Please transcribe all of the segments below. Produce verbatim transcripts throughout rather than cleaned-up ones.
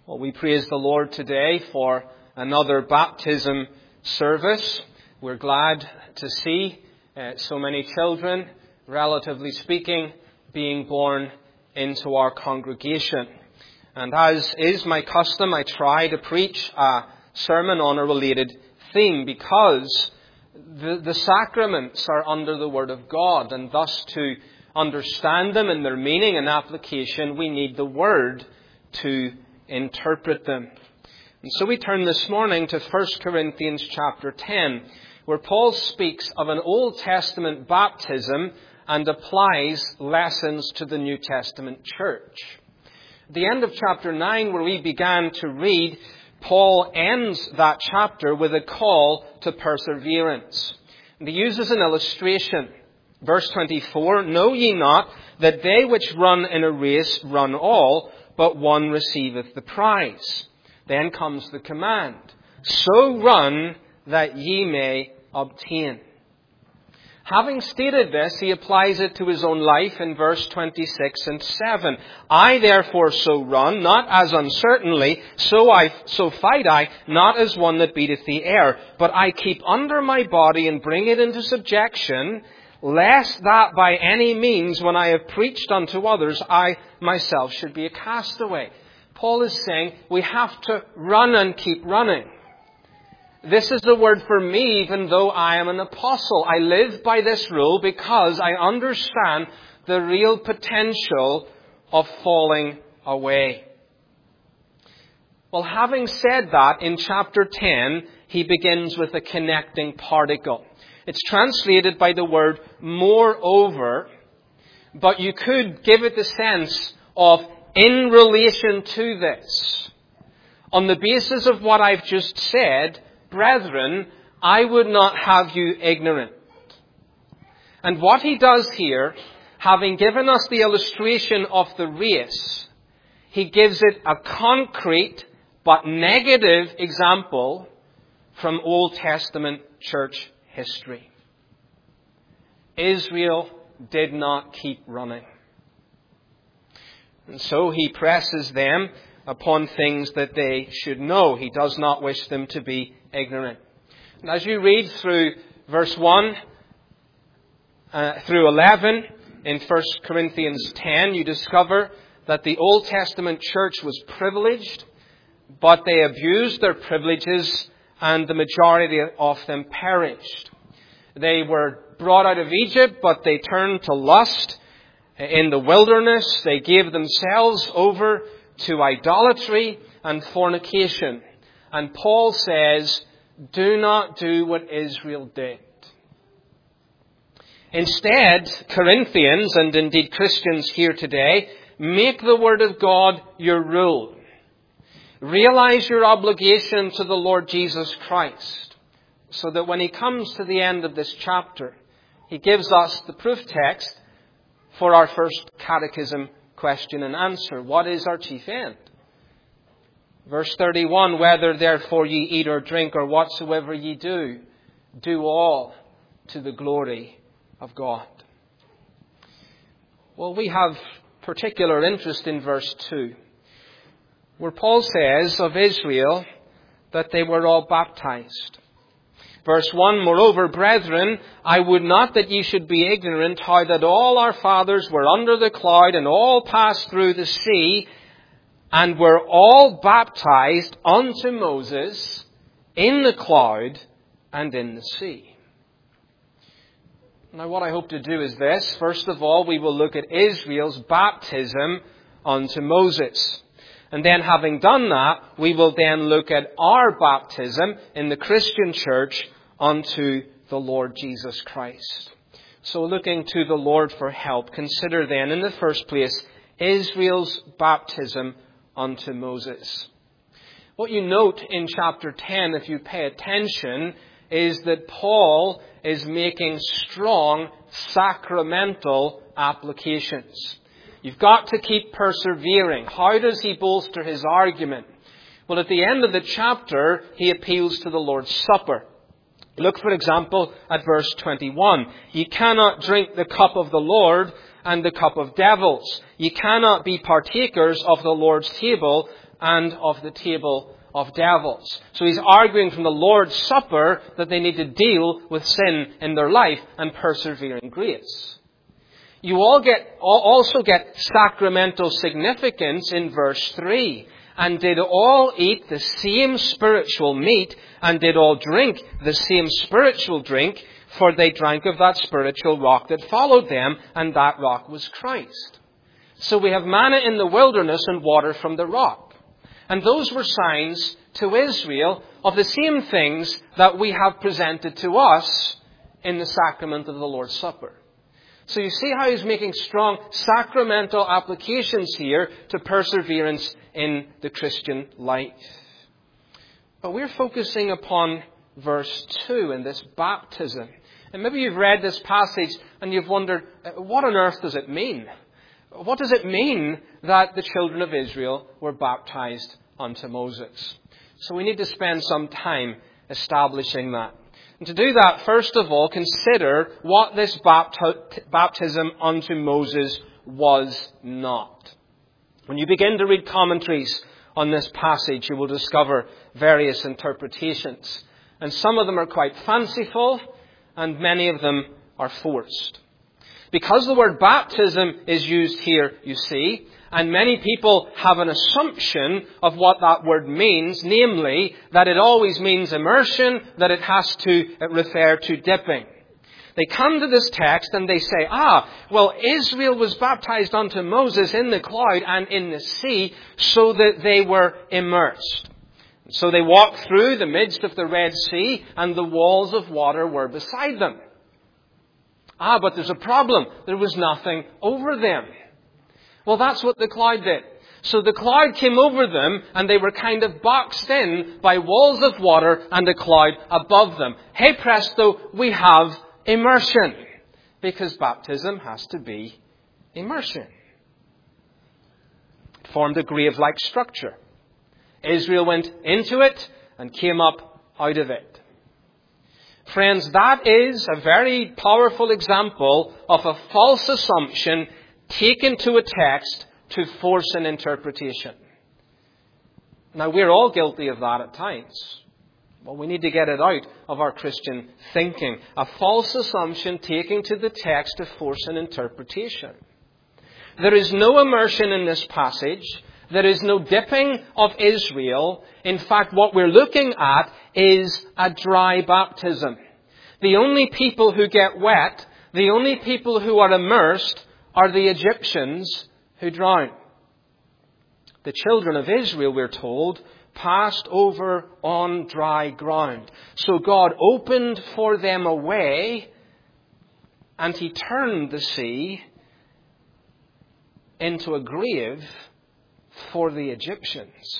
Well, we praise the Lord today for another baptism service. We're glad to see uh, so many children, relatively speaking, being born into our congregation. And as is my custom, I try to preach a sermon on a related theme because the, the sacraments are under the Word of God, and thus to understand them in their meaning and application, we need the Word to interpret them. And so we turn this morning to First Corinthians chapter ten, where Paul speaks of an Old Testament baptism and applies lessons to the New Testament church. At the end of chapter nine, where we began to read, Paul ends that chapter with a call to perseverance. And he uses an illustration. Verse twenty-four, "Know ye not that they which run in a race run all, but one receiveth the prize?" Then comes the command, "So run that ye may obtain." Having stated this, he applies it to his own life in verse twenty-six and seven. "I therefore so run, not as uncertainly, so I so fight I, not as one that beateth the air, but I keep under my body and bring it into subjection, lest that by any means, when I have preached unto others, I myself should be a castaway." Paul is saying we have to run and keep running. This is the word for me, even though I am an apostle. I live by this rule because I understand the real potential of falling away. Well, having said that, in chapter ten, he begins with a connecting particle. It's translated by the word moreover, but you could give it the sense of in relation to this. On the basis of what I've just said, brethren, I would not have you ignorant. And what he does here, having given us the illustration of the race, he gives it a concrete but negative example from Old Testament church history. Israel did not keep running. And so he presses them upon things that they should know. He does not wish them to be ignorant. And as you read through verse one uh, through eleven in First Corinthians ten, you discover that the Old Testament church was privileged, but they abused their privileges, and the majority of them perished. They were brought out of Egypt, but they turned to lust. In the wilderness, they gave themselves over to idolatry and fornication. And Paul says, do not do what Israel did. Instead, Corinthians, and indeed Christians here today, make the Word of God your rule. Realize your obligation to the Lord Jesus Christ, so that when he comes to the end of this chapter, he gives us the proof text for our first catechism question and answer. What is our chief end? Verse thirty-one, "Whether therefore ye eat or drink or whatsoever ye do, do all to the glory of God." Well, we have particular interest in verse two, where Paul says of Israel that they were all baptized. Verse one, "Moreover, brethren, I would not that ye should be ignorant how that all our fathers were under the cloud and all passed through the sea and were all baptized unto Moses in the cloud and in the sea." Now, what I hope to do is this. First of all, we will look at Israel's baptism unto Moses. And then, having done that, we will then look at our baptism in the Christian church unto the Lord Jesus Christ. So, looking to the Lord for help, consider then, in the first place, Israel's baptism unto Moses. What you note in chapter ten, if you pay attention, is that Paul is making strong sacramental applications. You've got to keep persevering. How does he bolster his argument? Well, at the end of the chapter, he appeals to the Lord's Supper. Look, for example, at verse twenty-one. "Ye cannot drink the cup of the Lord and the cup of devils. Ye cannot be partakers of the Lord's table and of the table of devils. So he's arguing from the Lord's Supper that they need to deal with sin in their life and persevere in grace. You all get, also get sacramental significance in verse three. And did all eat the same spiritual meat, and did all drink the same spiritual drink, for they drank of that spiritual rock that followed them, and that rock was Christ. So we have manna in the wilderness and water from the rock. And those were signs to Israel of the same things that we have presented to us in the sacrament of the Lord's Supper. So you see how he's making strong sacramental applications here to perseverance in the Christian life. But we're focusing upon verse two in this baptism. And maybe you've read this passage and you've wondered, what on earth does it mean? What does it mean that the children of Israel were baptized unto Moses? So we need to spend some time establishing that. And to do that, first of all, consider what this bapti- baptism unto Moses was not. When you begin to read commentaries on this passage, you will discover various interpretations. And some of them are quite fanciful, and many of them are forced. Because the word baptism is used here, you see, and many people have an assumption of what that word means, namely, that it always means immersion, that it has to refer to dipping. They come to this text and they say, ah, well, Israel was baptized unto Moses in the cloud and in the sea so that they were immersed. So they walked through the midst of the Red Sea and the walls of water were beside them. Ah, but there's a problem. There was nothing over them. Well, that's what the cloud did. So the cloud came over them and they were kind of boxed in by walls of water and a cloud above them. Hey presto, we have immersion. Because baptism has to be immersion. It formed a grave-like structure. Israel went into it and came up out of it. Friends, that is a very powerful example of a false assumption taken to a text to force an interpretation. Now, we're all guilty of that at times. Well, we need to get it out of our Christian thinking. A false assumption taken to the text to force an interpretation. There is no immersion in this passage. There is no dipping of Israel. In fact, what we're looking at is a dry baptism. The only people who get wet, the only people who are immersed, are the Egyptians who drown. The children of Israel, we're told, passed over on dry ground. So God opened for them a way, and He turned the sea into a grave for the Egyptians.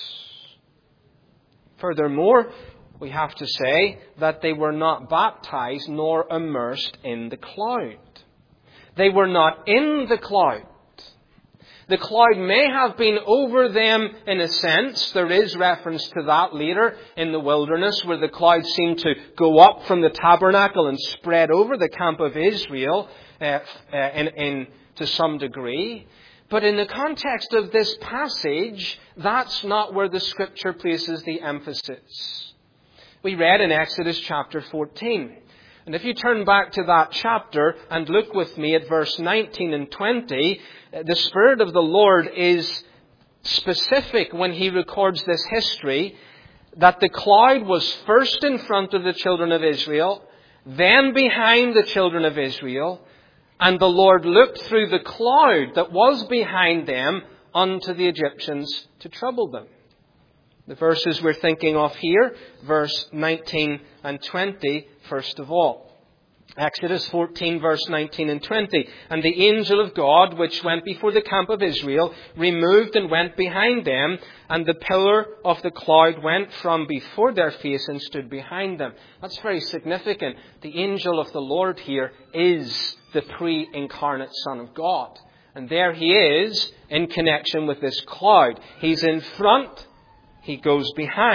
Furthermore, we have to say that they were not baptized nor immersed in the cloud. They were not in the cloud. The cloud may have been over them in a sense. There is reference to that later in the wilderness where the cloud seemed to go up from the tabernacle and spread over the camp of Israel uh, uh, in, in, to some degree. But in the context of this passage, that's not where the Scripture places the emphasis. We read in Exodus chapter fourteen. And if you turn back to that chapter and look with me at verse nineteen and twenty, the Spirit of the Lord is specific when He records this history, that the cloud was first in front of the children of Israel, then behind the children of Israel, and the Lord looked through the cloud that was behind them unto the Egyptians to trouble them. The verses we're thinking of here, verse nineteen and twenty, first of all. Exodus fourteen, verse nineteen and twenty. And the angel of God, which went before the camp of Israel, removed and went behind them, and the pillar of the cloud went from before their face and stood behind them. That's very significant. The angel of the Lord here is the pre-incarnate Son of God. And there He is in connection with this cloud. He's in front. He goes behind.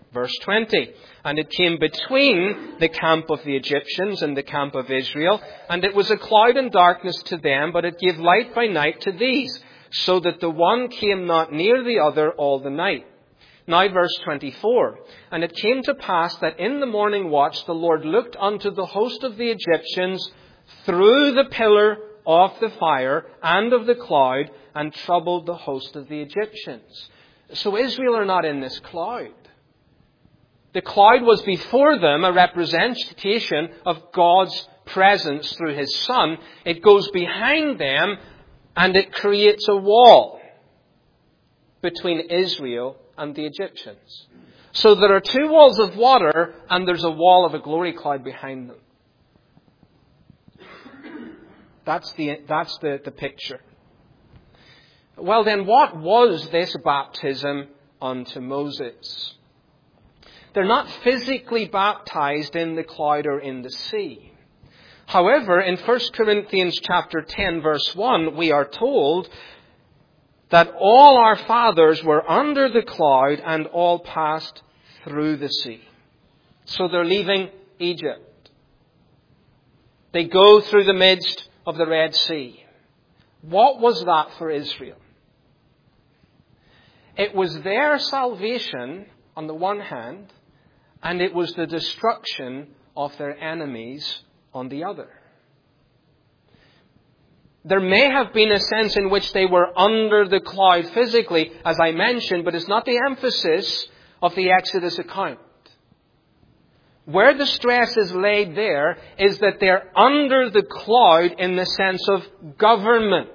Verse twenty. And it came between the camp of the Egyptians and the camp of Israel, and it was a cloud and darkness to them, but it gave light by night to these, so that the one came not near the other all the night. Now verse twenty-four. And it came to pass that in the morning watch the Lord looked unto the host of the Egyptians through the pillar of the fire and of the cloud, and troubled the host of the Egyptians. So Israel are not in this cloud. The cloud was before them a representation of God's presence through His Son. It goes behind them and it creates a wall between Israel and the Egyptians. So there are two walls of water and there's a wall of a glory cloud behind them. That's the, that's the, the picture. Well then, what was this baptism unto Moses? They're not physically baptized in the cloud or in the sea. However, in First Corinthians chapter ten, verse one, we are told that all our fathers were under the cloud and all passed through the sea. So they're leaving Egypt. They go through the midst of the Red Sea. What was that for Israel? It was their salvation on the one hand, and it was the destruction of their enemies on the other. There may have been a sense in which they were under the cloud physically, as I mentioned, but it's not the emphasis of the Exodus account. Where the stress is laid there is that they're under the cloud in the sense of government.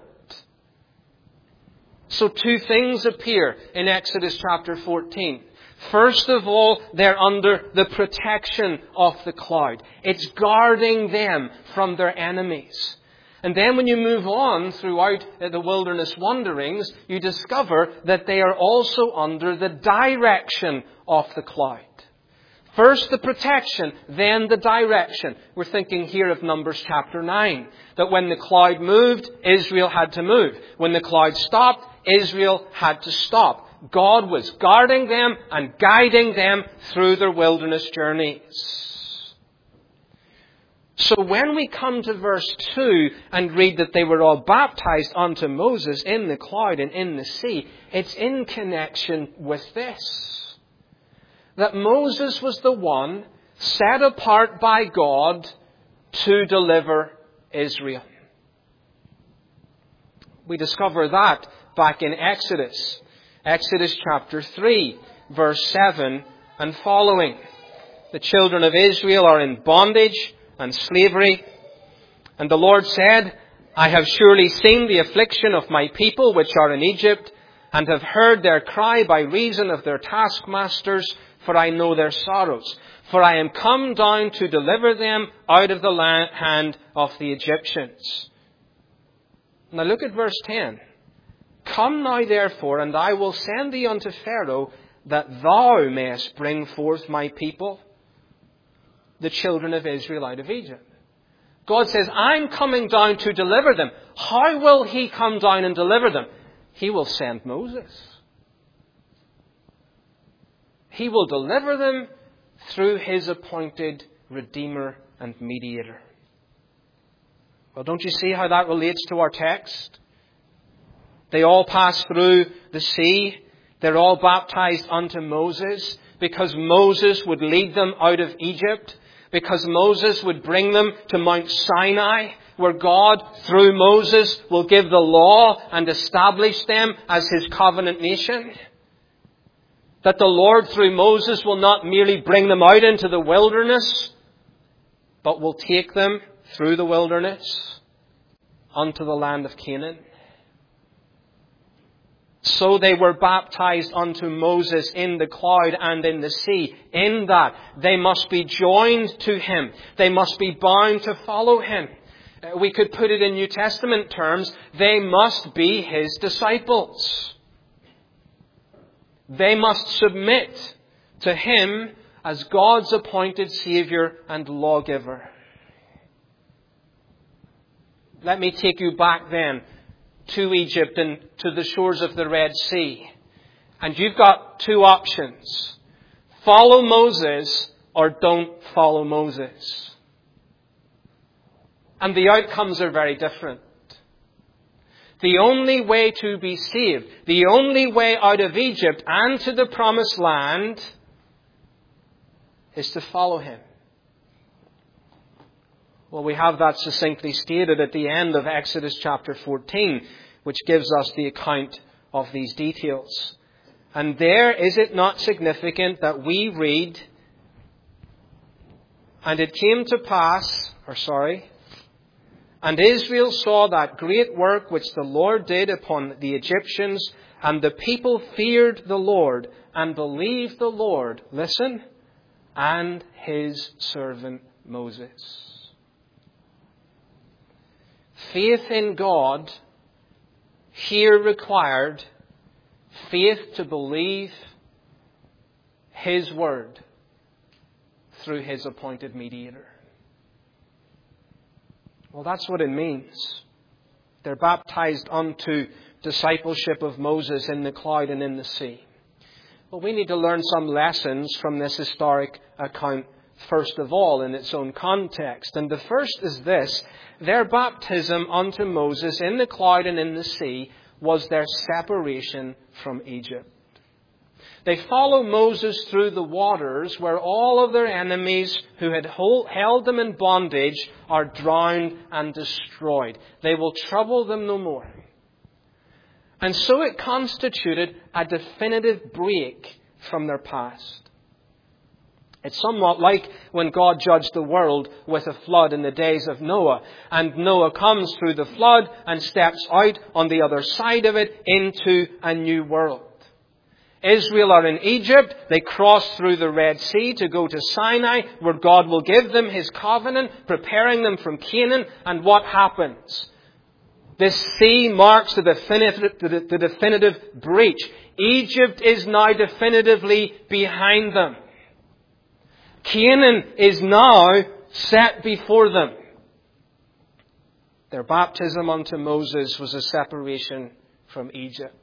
So two things appear in Exodus chapter fourteen. First of all, they're under the protection of the cloud. It's guarding them from their enemies. And then when you move on throughout the wilderness wanderings, you discover that they are also under the direction of the cloud. First the protection, then the direction. We're thinking here of Numbers chapter nine. That when the cloud moved, Israel had to move. When the cloud stopped, Israel had to stop. God was guarding them and guiding them through their wilderness journeys. So when we come to verse two and read that they were all baptized unto Moses in the cloud and in the sea, it's in connection with this. That Moses was the one set apart by God to deliver Israel. We discover that back in Exodus. Exodus chapter three, verse seven and following. The children of Israel are in bondage and slavery. And the Lord said, I have surely seen the affliction of my people which are in Egypt, and have heard their cry by reason of their taskmasters, for I know their sorrows. For I am come down to deliver them out of the hand of the Egyptians. Now look at verse ten. Come now therefore, and I will send thee unto Pharaoh, that thou mayest bring forth my people, the children of Israel, out of Egypt. God says, I'm coming down to deliver them. How will He come down and deliver them? He will send Moses. He will deliver them through His appointed Redeemer and Mediator. Well, don't you see how that relates to our text? They all pass through the sea. They're all baptized unto Moses because Moses would lead them out of Egypt, because Moses would bring them to Mount Sinai, where God, through Moses, will give the law and establish them as His covenant nation. That the Lord, through Moses, will not merely bring them out into the wilderness, but will take them through the wilderness unto the land of Canaan. So they were baptized unto Moses in the cloud and in the sea. In that they must be joined to Him. They must be bound to follow Him. We could put it in New Testament terms. They must be His disciples. They must submit to Him as God's appointed Saviour and lawgiver. Let me take you back then to Egypt and to the shores of the Red Sea. And you've got two options. Follow Moses or don't follow Moses. And the outcomes are very different. The only way to be saved, the only way out of Egypt and to the promised land is to follow him. Well, we have that succinctly stated at the end of Exodus chapter fourteen, which gives us the account of these details. And there, is it not significant that we read, and it came to pass, or sorry, and Israel saw that great work which the Lord did upon the Egyptians, and the people feared the Lord and believed the Lord, listen, and his servant Moses. Faith in God here required faith to believe his word through his appointed mediator. Well, that's what it means. They're baptized unto discipleship of Moses in the cloud and in the sea. Well, we need to learn some lessons from this historic account, first of all, in its own context. And the first is this: their baptism unto Moses in the cloud and in the sea was their separation from Egypt. They follow Moses through the waters where all of their enemies who had held them in bondage are drowned and destroyed. They will trouble them no more. And so it constituted a definitive break from their past. It's somewhat like when God judged the world with a flood in the days of Noah. And Noah comes through the flood and steps out on the other side of it into a new world. Israel are in Egypt. They cross through the Red Sea to go to Sinai, where God will give them his covenant, preparing them from Canaan. And what happens? This sea marks the definitive, the, the definitive breach. Egypt is now definitively behind them. Canaan is now set before them. Their baptism unto Moses was a separation from Egypt.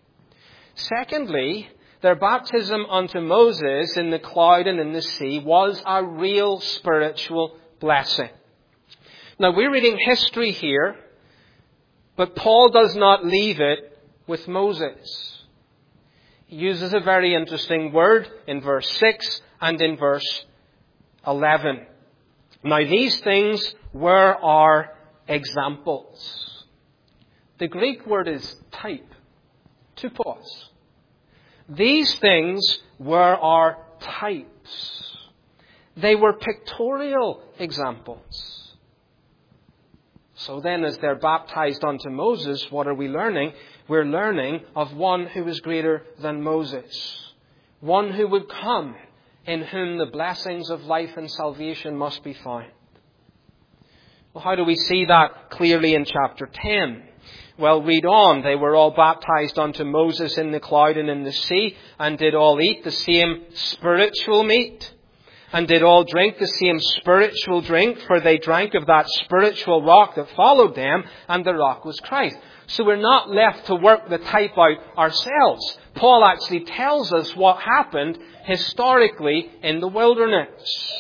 Secondly, their baptism unto Moses in the cloud and in the sea was a real spiritual blessing. Now, we're reading history here, but Paul does not leave it with Moses. He uses a very interesting word in verse six and in verse eleven. Now, these things were our examples. The Greek word is type, typos. These things were our types. They were pictorial examples. So then, as they're baptized unto Moses, what are we learning? We're learning of one who is greater than Moses. One who would come, in whom the blessings of life and salvation must be found. Well, how do we see that clearly in chapter ten? Well, read on. They were all baptized unto Moses in the cloud and in the sea, and did all eat the same spiritual meat, and did all drink the same spiritual drink, for they drank of that spiritual rock that followed them, and the rock was Christ. So we're not left to work the type out ourselves. Paul actually tells us what happened historically in the wilderness.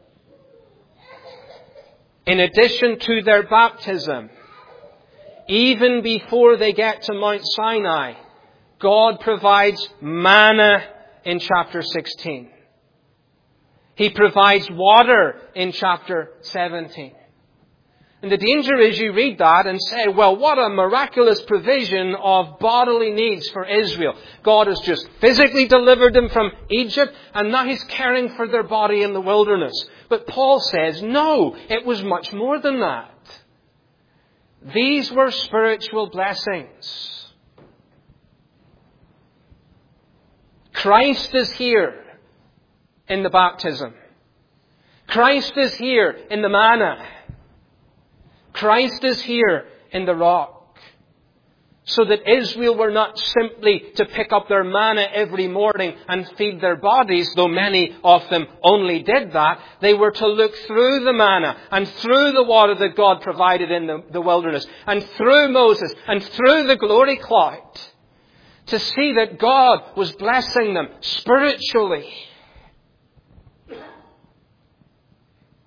In addition to their baptism, even before they get to Mount Sinai, God provides manna in chapter sixteen. He provides water in chapter seventeen. And the danger is you read that and say, well, what a miraculous provision of bodily needs for Israel. God has just physically delivered them from Egypt, and now he's caring for their body in the wilderness. But Paul says, no, it was much more than that. These were spiritual blessings. Christ is here in the baptism. Christ is here in the manna. Christ is here in the rock. So that Israel were not simply to pick up their manna every morning and feed their bodies, though many of them only did that. They were to look through the manna and through the water that God provided in the, the wilderness, and through Moses and through the glory cloud, to see that God was blessing them spiritually.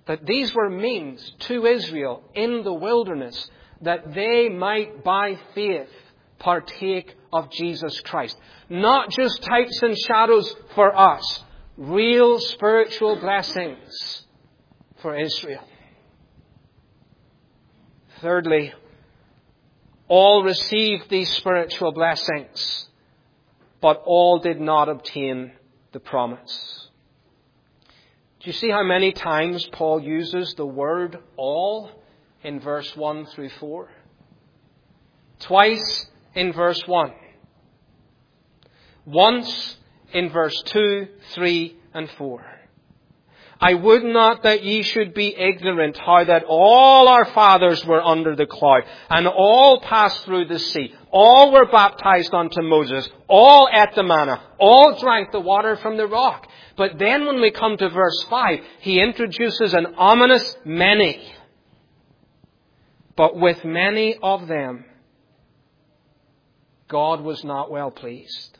That these were means to Israel in the wilderness that they might by faith partake of Jesus Christ. Not just types and shadows for us. Real spiritual blessings for Israel. Thirdly, all received these spiritual blessings, but all did not obtain the promise. Do you see how many times Paul uses the word all in verse one through four? Twice in verse one. Once in verse two, three, and four. I would not that ye should be ignorant how that all our fathers were under the cloud, and all passed through the sea. All were baptized unto Moses. All ate the manna. All drank the water from the rock. But then when we come to verse five, he introduces an ominous many. But with many of them, God was not well pleased.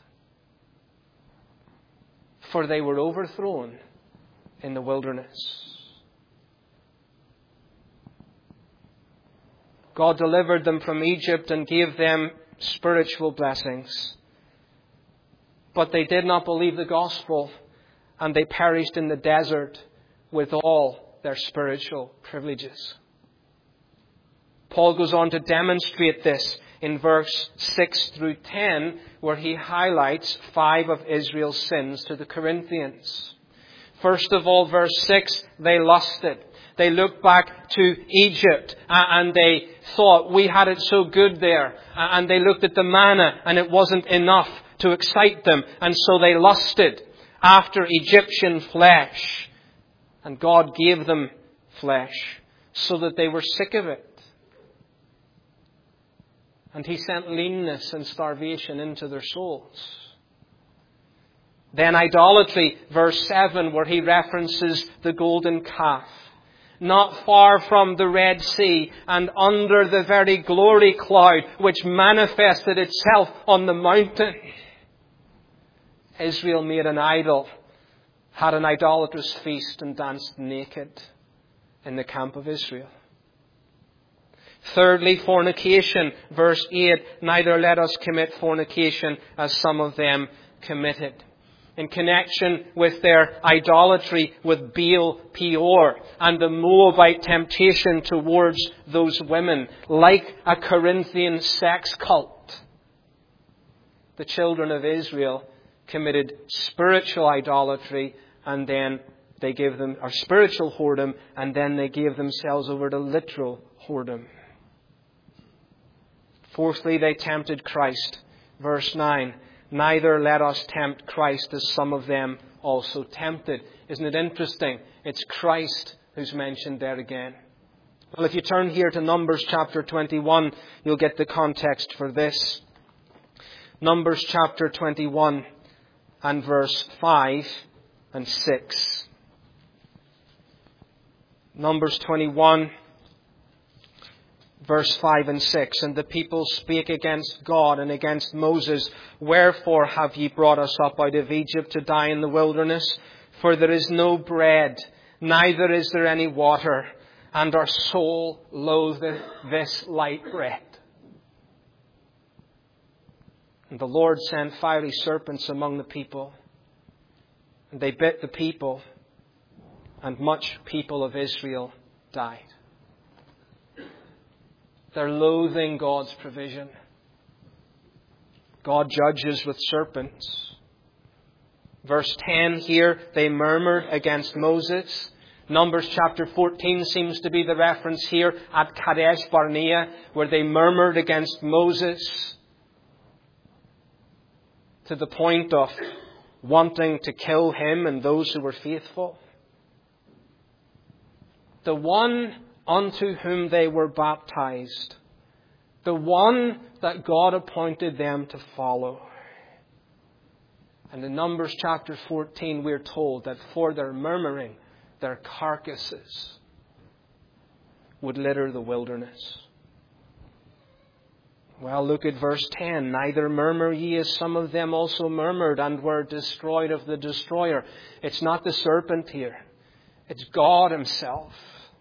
For they were overthrown in the wilderness. God delivered them from Egypt and gave them spiritual blessings. But they did not believe the gospel, and they perished in the desert with all their spiritual privileges. Paul goes on to demonstrate this in verse six through ten, where he highlights five of Israel's sins to the Corinthians. First of all, verse six, they lusted. They looked back to Egypt and they thought, we had it so good there. And they looked at the manna and it wasn't enough to excite them. And so they lusted after Egyptian flesh. And God gave them flesh so that they were sick of it. And He sent leanness and starvation into their souls. Then idolatry, verse seven, where he references the golden calf. Not far from the Red Sea and under the very glory cloud which manifested itself on the mountain, Israel made an idol, had an idolatrous feast and danced naked in the camp of Israel. Thirdly, fornication, verse eight, neither let us commit fornication as some of them committed. In connection with their idolatry with Baal Peor and the Moabite temptation towards those women, like a Corinthian sex cult, the children of Israel committed spiritual idolatry and then they gave them, or spiritual whoredom, and then they gave themselves over to literal whoredom. Fourthly, they tempted Christ. Verse nine, neither let us tempt Christ as some of them also tempted. Isn't it interesting? It's Christ who's mentioned there again. Well, if you turn here to Numbers chapter twenty-one, you'll get the context for this. Numbers chapter twenty-one and verse five and six. Numbers twenty-one, verse five and six. And the people spake against God and against Moses, wherefore have ye brought us up out of Egypt to die in the wilderness? For there is no bread, neither is there any water, and our soul loatheth this light bread. And the Lord sent fiery serpents among the people, and they bit the people, and much people of Israel died. They're loathing God's provision. God judges with serpents. Verse ten here, they murmured against Moses. Numbers chapter fourteen seems to be the reference here at Kadesh Barnea, where they murmured against Moses to the point of wanting to kill him and those who were faithful. The one unto whom they were baptized, the one that God appointed them to follow. And in Numbers chapter fourteen, we're told that for their murmuring, their carcasses would litter the wilderness. Well, look at verse ten. Neither murmur ye as some of them also murmured and were destroyed of the destroyer. It's not the serpent here. It's God Himself.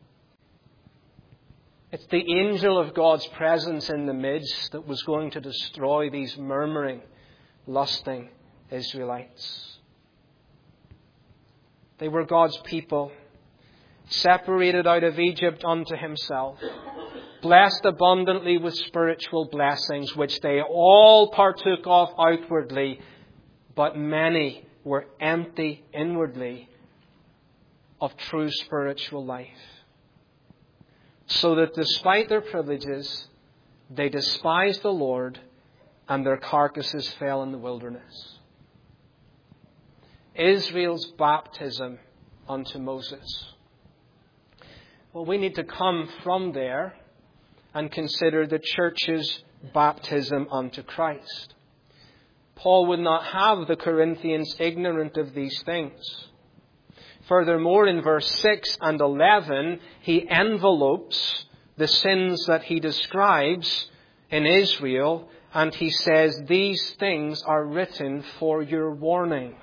It's the angel of God's presence in the midst that was going to destroy these murmuring, lusting Israelites. They were God's people, separated out of Egypt unto Himself, blessed abundantly with spiritual blessings, which they all partook of outwardly, but many were empty inwardly of true spiritual life. So that despite their privileges, they despised the Lord, and their carcasses fell in the wilderness. Israel's baptism unto Moses. Well, we need to come from there and consider the church's baptism unto Christ. Paul would not have the Corinthians ignorant of these things. Furthermore, in verse six and eleven, he envelopes the sins that he describes in Israel, and he says, these things are written for your warning.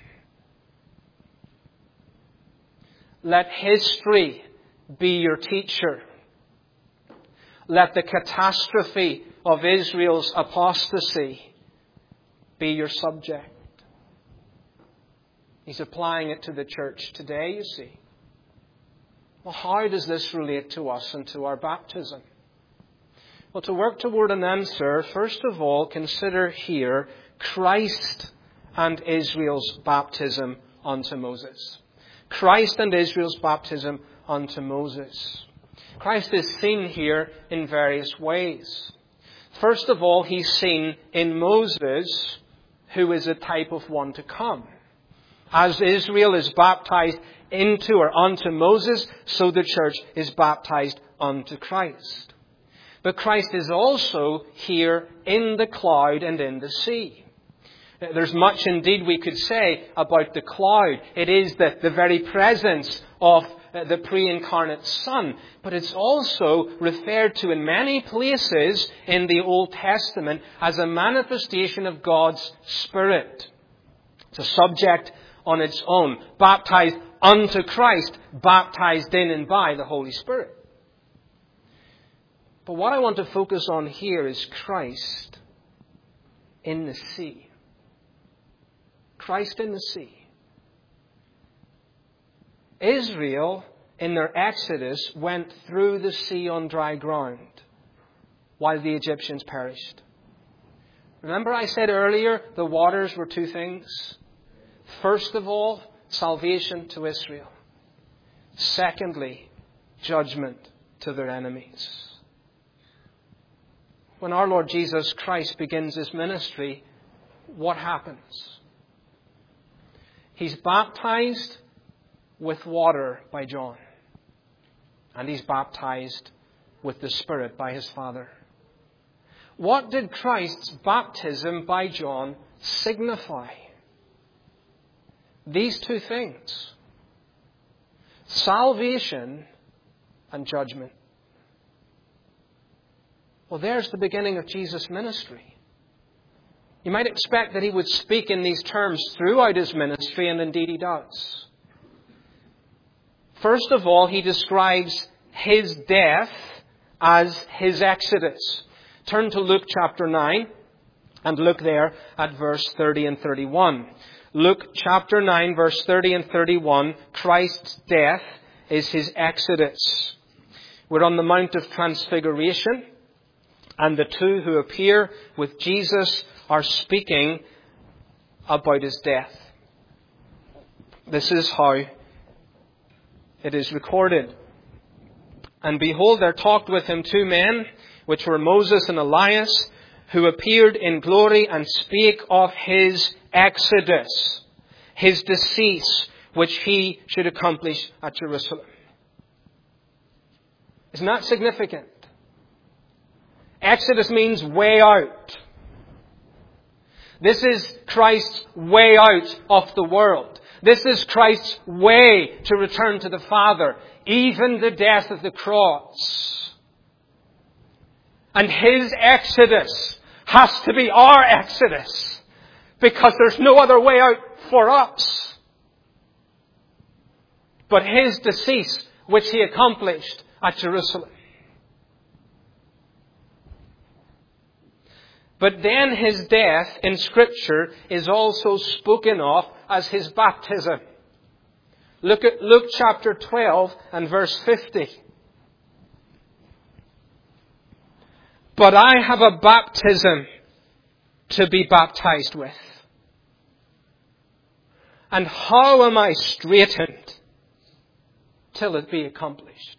Let history be your teacher. Let the catastrophe of Israel's apostasy be your subject. He's applying it to the church today, you see. Well, how does this relate to us and to our baptism? Well, to work toward an answer, first of all, consider here Christ and Israel's baptism unto Moses. Christ and Israel's baptism unto Moses. Christ is seen here in various ways. First of all, He's seen in Moses, who is a type of one to come. As Israel is baptized into or unto Moses, so the church is baptized unto Christ. But Christ is also here in the cloud and in the sea. There's much indeed we could say about the cloud. It is the, the very presence of the pre-incarnate Son. But it's also referred to in many places in the Old Testament as a manifestation of God's Spirit. It's a subject on its own. Baptized unto Christ, baptized in and by the Holy Spirit. But what I want to focus on here is Christ in the sea. Christ in the sea. Israel, in their exodus, went through the sea on dry ground while the Egyptians perished. Remember I said earlier the waters were two things? First of all, salvation to Israel. Secondly, judgment to their enemies. When our Lord Jesus Christ begins His ministry, what happens? He's baptized with water by John. And He's baptized with the Spirit by His Father. What did Christ's baptism by John signify? These two things. Salvation and judgment. Well, there's the beginning of Jesus' ministry. You might expect that He would speak in these terms throughout His ministry, and indeed He does. First of all, He describes His death as His exodus. Turn to Luke chapter nine and look there at verse thirty and thirty-one. Luke chapter nine, verse thirty and thirty-one, Christ's death is His exodus. We're on the Mount of Transfiguration, and the two who appear with Jesus are speaking about His death. This is how it is recorded. And behold, there talked with Him two men, which were Moses and Elias, who appeared in glory and spake of His exodus, His decease, which He should accomplish at Jerusalem. Isn't that significant? Exodus means way out. This is Christ's way out of the world. This is Christ's way to return to the Father, even the death of the cross. And His exodus has to be our exodus, because there's no other way out for us but his decease, which he accomplished at Jerusalem. But then his death in Scripture is also spoken of as his baptism. Look at Luke chapter twelve and verse fifty. But I have a baptism to be baptized with. And how am I straitened till it be accomplished?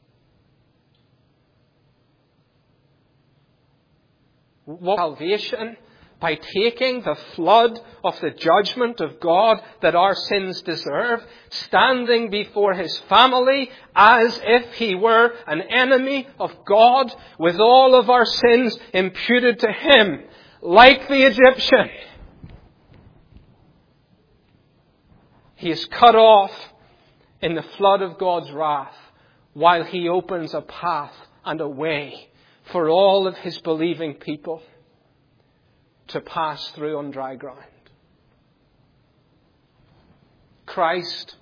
What salvation? By taking the flood of the judgment of God that our sins deserve, standing before his family as if he were an enemy of God, with all of our sins imputed to him, like the Egyptian. He is cut off in the flood of God's wrath, while he opens a path and a way for all of his believing people to pass through on dry ground. Christ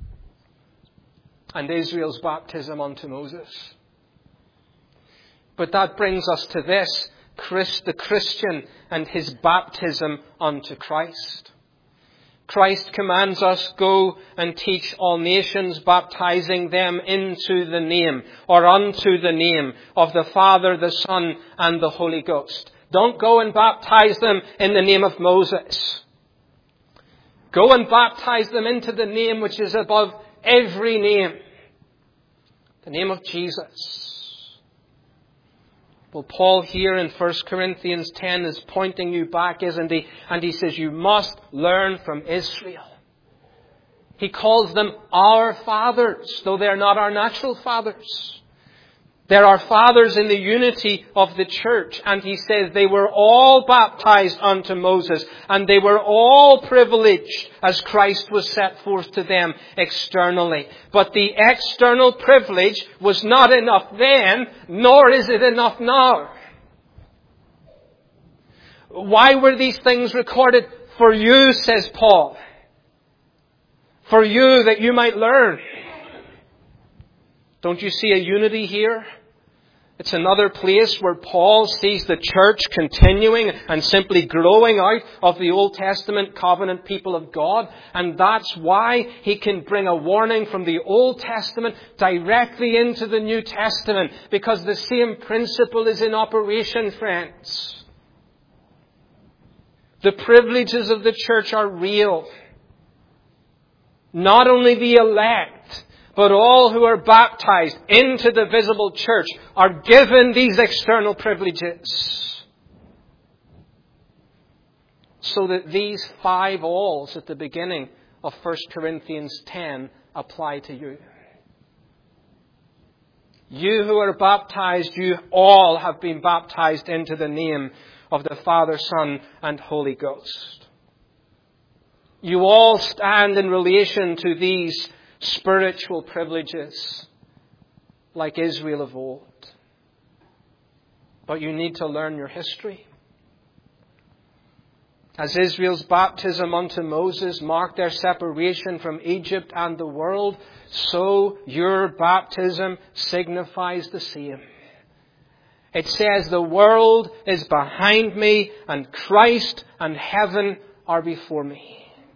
and Israel's baptism unto Moses. But that brings us to this, Christ, the Christian and his baptism unto Christ. Christ commands us, go and teach all nations, baptizing them into the name, or unto the name of the Father, the Son, and the Holy Ghost. Don't go and baptize them in the name of Moses. Go and baptize them into the name which is above every name. The name of Jesus. Well, Paul here in First Corinthians ten is pointing you back, isn't he? And he says you must learn from Israel. He calls them our fathers, though they're not our natural fathers. They're our fathers in the unity of the church. And he says they were all baptized unto Moses, and they were all privileged as Christ was set forth to them externally. But the external privilege was not enough then, nor is it enough now. Why were these things recorded? For you, says Paul. For you, that you might learn. Don't you see a unity here? It's another place where Paul sees the church continuing and simply growing out of the Old Testament covenant people of God. And that's why he can bring a warning from the Old Testament directly into the New Testament. Because the same principle is in operation, friends. The privileges of the church are real. Not only the elect, but all who are baptized into the visible church are given these external privileges. So that these five alls at the beginning of First Corinthians ten apply to you. You who are baptized, you all have been baptized into the name of the Father, Son, and Holy Ghost. You all stand in relation to these spiritual privileges like Israel of old. But you need to learn your history. As Israel's baptism unto Moses marked their separation from Egypt and the world, so your baptism signifies the same. It says the world is behind me and Christ and heaven are before me.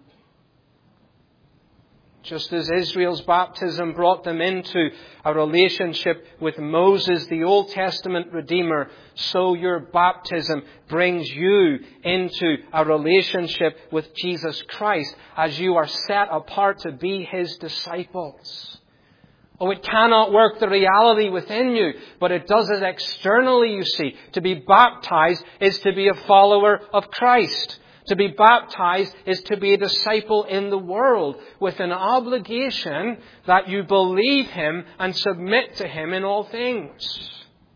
Just as Israel's baptism brought them into a relationship with Moses, the Old Testament Redeemer, so your baptism brings you into a relationship with Jesus Christ as you are set apart to be His disciples. Oh, it cannot work the reality within you, but it does it externally, you see. To be baptized is to be a follower of Christ. To be baptized is to be a disciple in the world with an obligation that you believe Him and submit to Him in all things.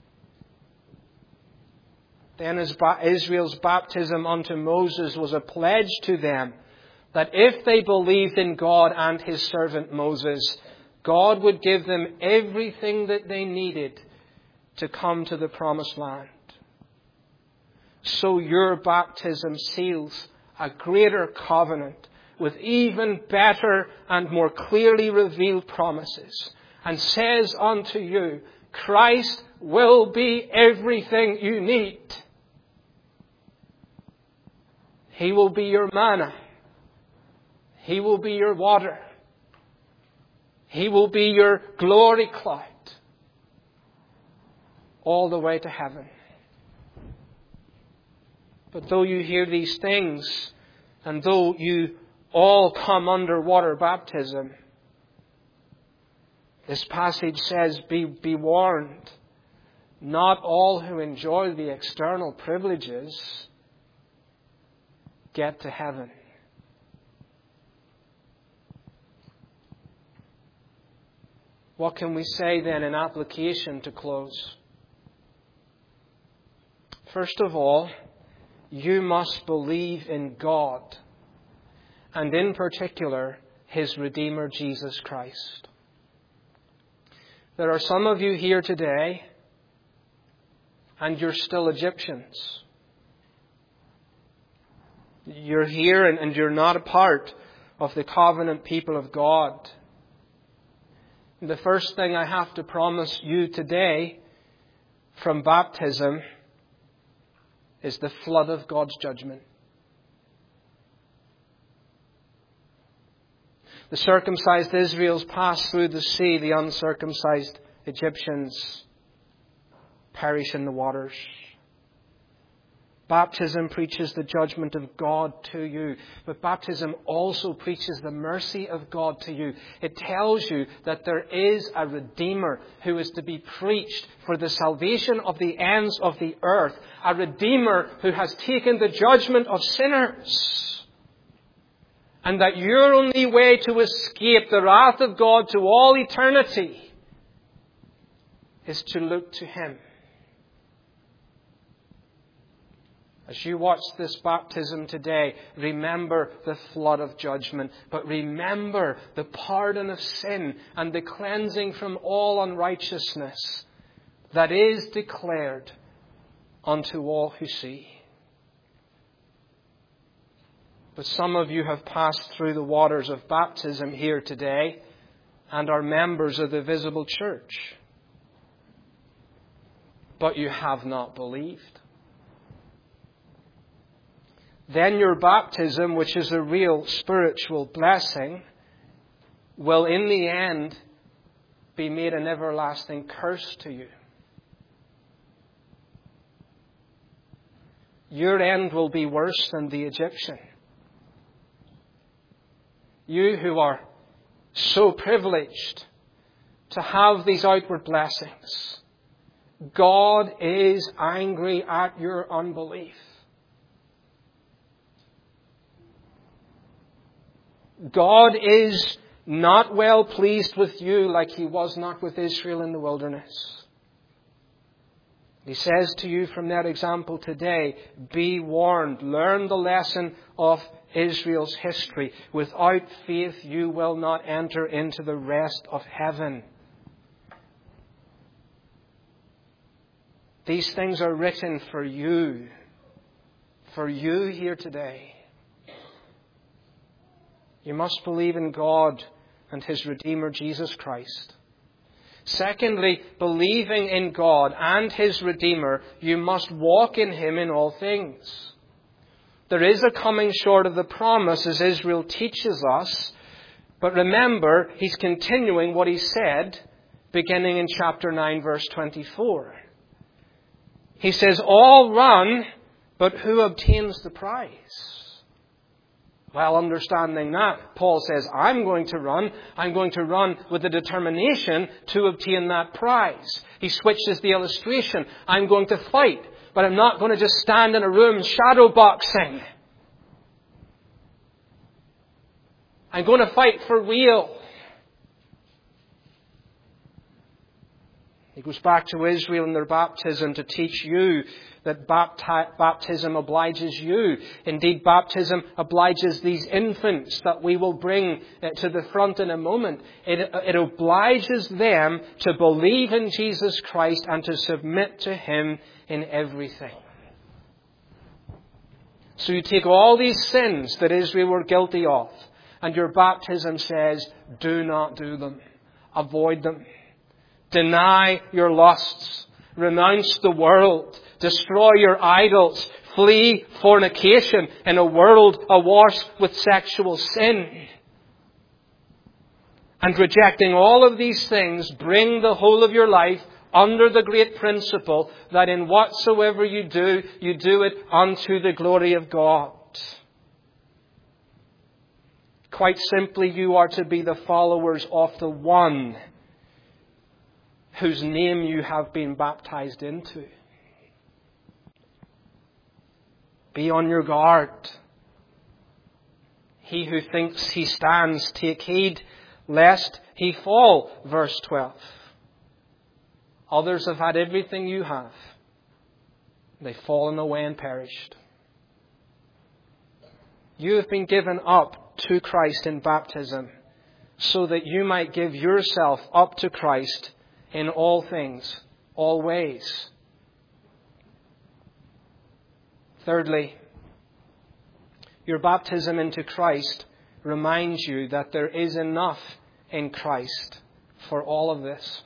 Then as Israel's baptism unto Moses was a pledge to them that if they believed in God and His servant Moses, God would give them everything that they needed to come to the promised land. So your baptism seals a greater covenant with even better and more clearly revealed promises and says unto you, Christ will be everything you need. He will be your manna. He will be your water. He will be your glory cloud all the way to heaven. But though you hear these things, and though you all come under water baptism, this passage says, be, be warned. Not all who enjoy the external privileges get to heaven. What can we say then in application to close? First of all, you must believe in God, and in particular, His Redeemer, Jesus Christ. There are some of you here today, and you're still Egyptians. You're here and, and you're not a part of the covenant people of God. And the first thing I have to promise you today from baptism is the flood of God's judgment. The circumcised Israels passed through the sea. The uncircumcised Egyptians perish in the waters. Baptism preaches the judgment of God to you, but baptism also preaches the mercy of God to you. It tells you that there is a Redeemer who is to be preached for the salvation of the ends of the earth. A Redeemer who has taken the judgment of sinners. And that your only way to escape the wrath of God to all eternity is to look to Him. As you watch this baptism today, remember the flood of judgment, but remember the pardon of sin and the cleansing from all unrighteousness that is declared unto all who see. But some of you have passed through the waters of baptism here today and are members of the visible church, but you have not believed. Then your baptism, which is a real spiritual blessing, will in the end be made an everlasting curse to you. Your end will be worse than the Egyptian. You who are so privileged to have these outward blessings, God is angry at your unbelief. God is not well pleased with you like He was not with Israel in the wilderness. He says to you from that example today, be warned, learn the lesson of Israel's history. Without faith you will not enter into the rest of heaven. These things are written for you, for you here today. You must believe in God and His Redeemer, Jesus Christ. Secondly, believing in God and His Redeemer, you must walk in Him in all things. There is a coming short of the promise, as Israel teaches us. But remember, He's continuing what He said, beginning in chapter nine, verse twenty-four. He says, all run, but who obtains the prize? Well, understanding that, Paul says, I'm going to run. I'm going to run with the determination to obtain that prize. He switches the illustration. I'm going to fight, but I'm not going to just stand in a room shadow boxing. I'm going to fight for real. He goes back to Israel and their baptism to teach you that bapti- baptism obliges you. Indeed, baptism obliges these infants that we will bring to the front in a moment. It, it obliges them to believe in Jesus Christ and to submit to Him in everything. So you take all these sins that Israel were guilty of, and your baptism says, do not do them. Avoid them. Deny your lusts. Renounce the world. Destroy your idols. Flee fornication in a world awash with sexual sin. And rejecting all of these things, bring the whole of your life under the great principle that in whatsoever you do, you do it unto the glory of God. Quite simply, you are to be the followers of the one whose name you have been baptized into. Be on your guard. He who thinks he stands, take heed lest he fall. Verse twelve. Others have had everything you have. They've fallen away and perished. You have been given up to Christ in baptism so that you might give yourself up to Christ in all things, all ways. Thirdly, your baptism into Christ reminds you that there is enough in Christ for all of this.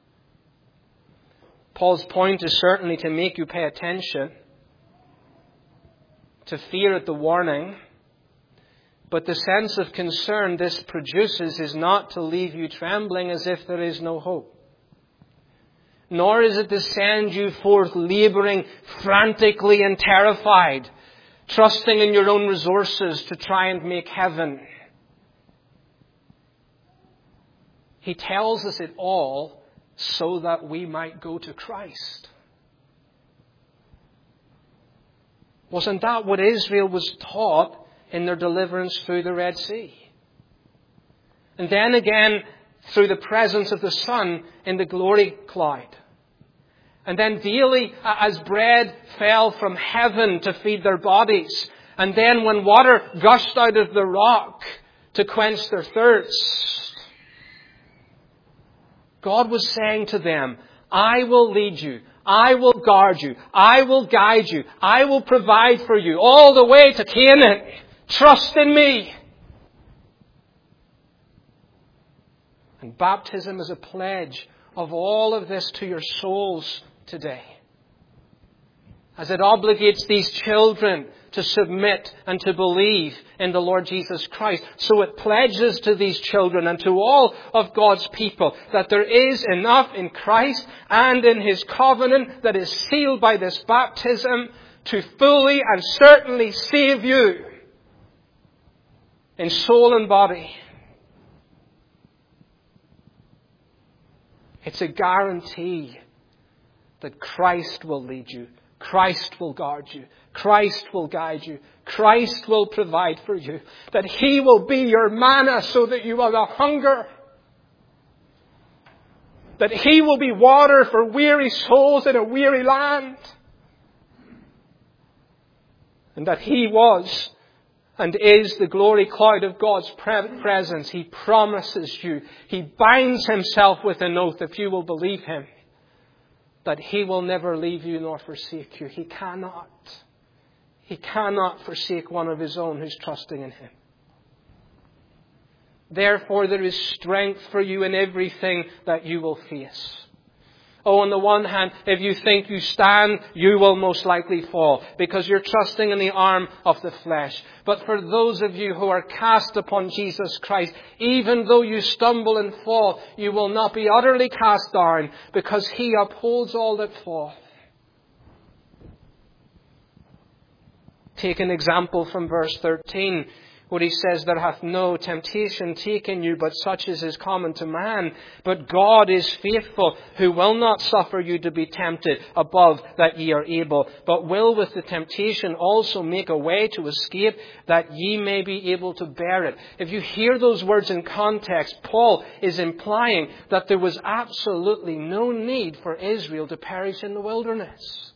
Paul's point is certainly to make you pay attention, to fear at the warning, but the sense of concern this produces is not to leave you trembling as if there is no hope. Nor is it to send you forth laboring frantically and terrified, trusting in your own resources to try and make heaven. He tells us it all so that we might go to Christ. Wasn't that what Israel was taught in their deliverance through the Red Sea? And then again, through the presence of the Son in the glory cloud. And then daily, as bread fell from heaven to feed their bodies. And then when water gushed out of the rock to quench their thirst. God was saying to them, I will lead you. I will guard you. I will guide you. I will provide for you all the way to Canaan. Trust in me. And baptism is a pledge of all of this to your souls today. As it obligates these children to submit and to believe in the Lord Jesus Christ. So it pledges to these children and to all of God's people that there is enough in Christ and in His covenant that is sealed by this baptism to fully and certainly save you in soul and body. It's a guarantee that Christ will lead you. Christ will guard you. Christ will guide you. Christ will provide for you. That He will be your manna so that you will not hunger. That He will be water for weary souls in a weary land. And that He was and is the glory cloud of God's presence. He promises you. He binds Himself with an oath if you will believe Him. That He will never leave you nor forsake you. He cannot. He cannot forsake one of His own who's trusting in Him. Therefore, there is strength for you in everything that you will face. Oh, on the one hand, if you think you stand, you will most likely fall because you're trusting in the arm of the flesh. But for those of you who are cast upon Jesus Christ, even though you stumble and fall, you will not be utterly cast down because He upholds all that fall. Take an example from verse thirteen. Where He says, there hath no temptation taken you, but such as is common to man. But God is faithful, who will not suffer you to be tempted above that ye are able, but will with the temptation also make a way to escape, that ye may be able to bear it. If you hear those words in context, Paul is implying that there was absolutely no need for Israel to perish in the wilderness.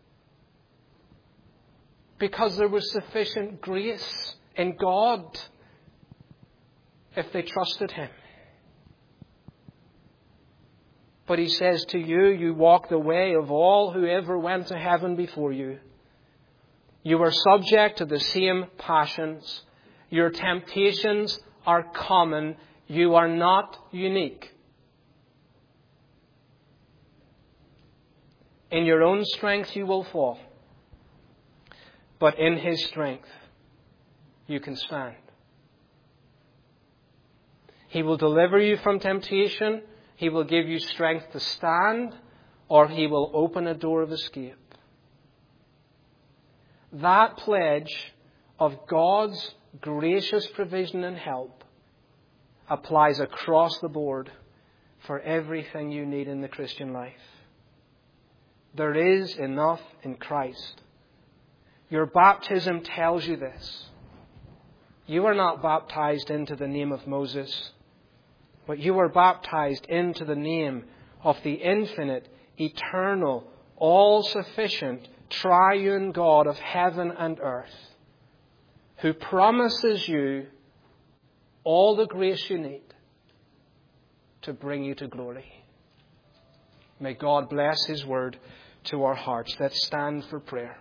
Because there was sufficient grace in God if they trusted Him. But He says to you, you walk the way of all who ever went to heaven before you. You are subject to the same passions. Your temptations are common. You are not unique. In your own strength you will fall, but in His strength you can stand. He will deliver you from temptation. He will give you strength to stand, or He will open a door of escape. That pledge of God's gracious provision and help applies across the board for everything you need in the Christian life. There is enough in Christ. Your baptism tells you this. You are not baptized into the name of Moses, but you are baptized into the name of the infinite, eternal, all-sufficient, triune God of heaven and earth, who promises you all the grace you need to bring you to glory. May God bless His word to our hearts. Let's stand for prayer.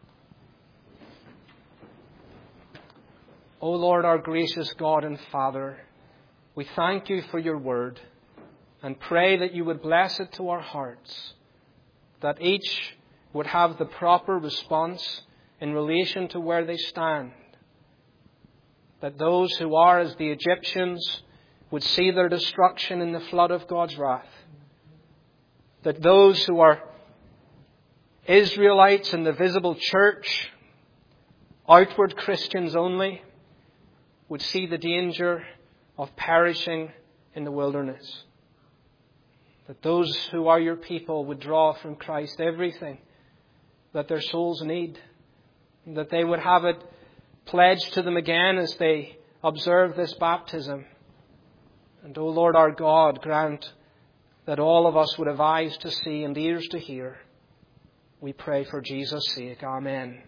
O Lord, our gracious God and Father, we thank You for Your word and pray that You would bless it to our hearts, that each would have the proper response in relation to where they stand, that those who are as the Egyptians would see their destruction in the flood of God's wrath, that those who are Israelites in the visible church, outward Christians only, would see the danger of perishing in the wilderness. That those who are Your people would draw from Christ everything that their souls need, and that they would have it pledged to them again as they observe this baptism. And, O Lord our God, grant that all of us would have eyes to see and ears to hear. We pray for Jesus' sake. Amen.